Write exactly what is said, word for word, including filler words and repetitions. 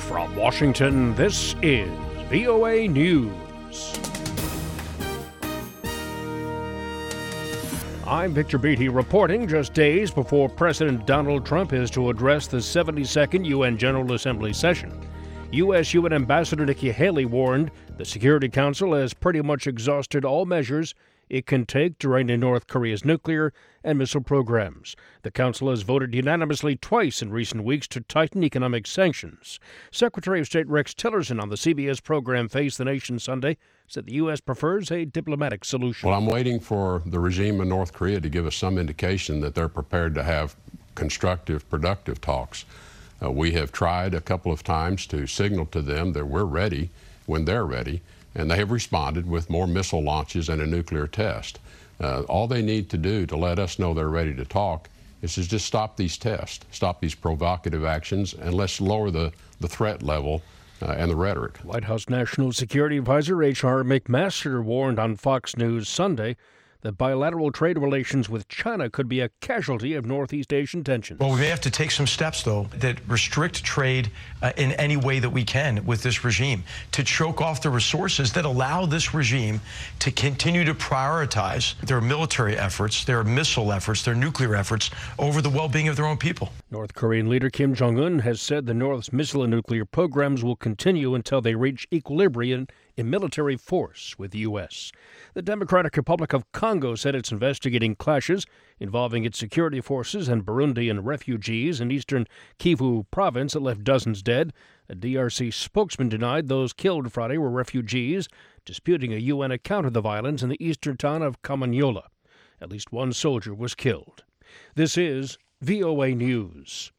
From Washington, this is V O A News. I'm Victor Beatty reporting just days before President Donald Trump is to address the seventy-second U N General Assembly session. U S U N Ambassador Nikki Haley warned the Security Council has pretty much exhausted all measures it can take to rein in North Korea's nuclear and missile programs. The Council has voted unanimously twice in recent weeks to tighten economic sanctions. Secretary of State Rex Tillerson on the C B S program Face the Nation Sunday said the U S prefers a diplomatic solution. Well, I'm waiting for the regime in North Korea to give us some indication that they're prepared to have constructive, productive talks. Uh, we have tried a couple of times to signal to them that we're ready when they're ready, and they have responded with more missile launches and a nuclear test. Uh, all they need to do to let us know they're ready to talk is to just stop these tests, stop these provocative actions, and let's lower the, the threat level uh, and the rhetoric. White House National Security Advisor H R McMaster warned on Fox News Sunday that bilateral trade relations with China could be a casualty of Northeast Asian tensions. Well, we may have to take some steps, though, that restrict trade uh, in any way that we can with this regime, to choke off the resources that allow this regime to continue to prioritize their military efforts, their missile efforts, their nuclear efforts over the well-being of their own people. North Korean leader Kim Jong-un has said the North's missile and nuclear programs will continue until they reach equilibrium in military force with the U S. The Democratic Republic of Congo said it's investigating clashes involving its security forces and Burundian refugees in eastern Kivu province that left dozens dead. A D R C spokesman denied those killed Friday were refugees, disputing a U N account of the violence in the eastern town of Kamanyola. At least one soldier was killed. This is V O A News.